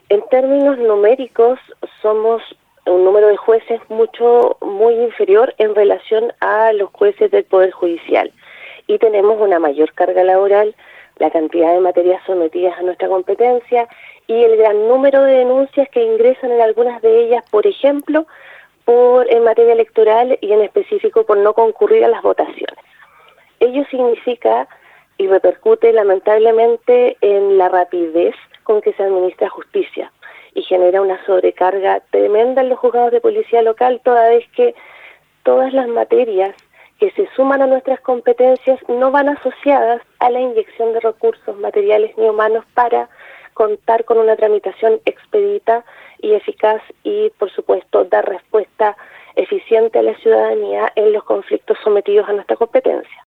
En términos numéricos, somos un número de jueces muy inferior en relación a los jueces del Poder Judicial. Y tenemos una mayor carga laboral, la cantidad de materias sometidas a nuestra competencia y el gran número de denuncias que ingresan en algunas de ellas, por ejemplo, en materia electoral y en específico por no concurrir a las votaciones. Ello significa y repercute lamentablemente en la rapidez con que se administra justicia y genera una sobrecarga tremenda en los juzgados de policía local, toda vez que todas las materias que se suman a nuestras competencias no van asociadas a la inyección de recursos materiales ni humanos para contar con una tramitación expedita y eficaz y, por supuesto, dar respuesta eficiente a la ciudadanía en los conflictos sometidos a nuestra competencia.